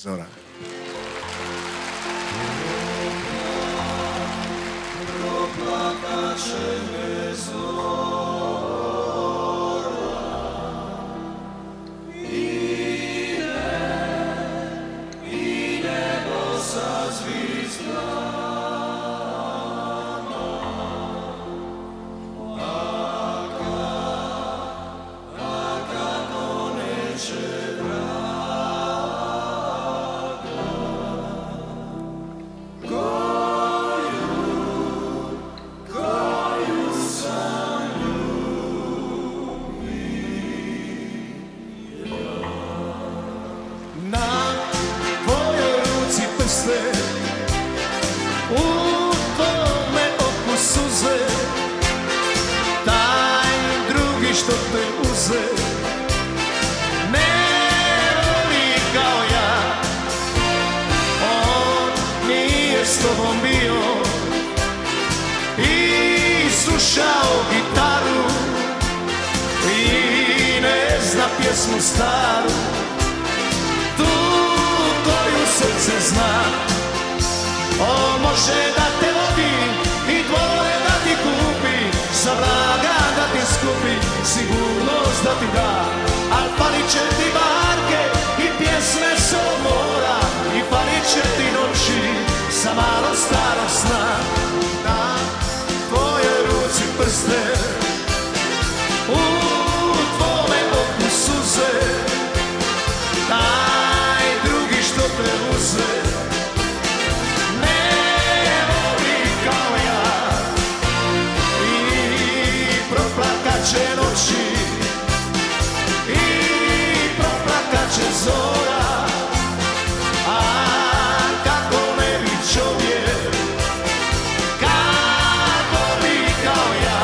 Zora. Proplakaće me zora i nebo sa zvizdama, a kako neće draga, koju sam ljubio. Na tvojoj ruci prste, u tvome oku suze, taj drugi što te uze ne voli kao ja. On nije s tobom bio i slušao gitaru i ne zna pjesmu staru, tu koju srce zna. On može da te vodi i dvoje da ti kupi, za vraga da ti skupi, sigurnost da ti da. Al falit će ti barke i pjesme s mora, i falit će ti noći sa malo starog sna. Na tvojoj ruci prste, u tvome oku suze, taj drugi što te uze ne voli kao ja i proplakat će noći i proplakat će zora, a kako ne bi čovjek kad voli kao ja.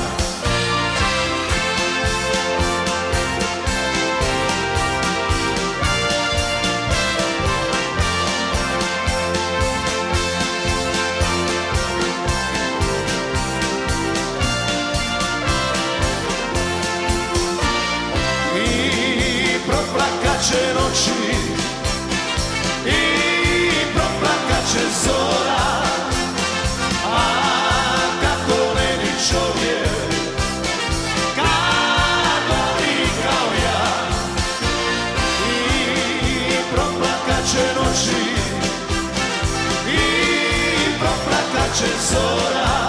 I proplakat će noći i proplakat će zora, a kako ne bi čovjek kad voli kao ja. I proplakat će noći i proplakat će zora,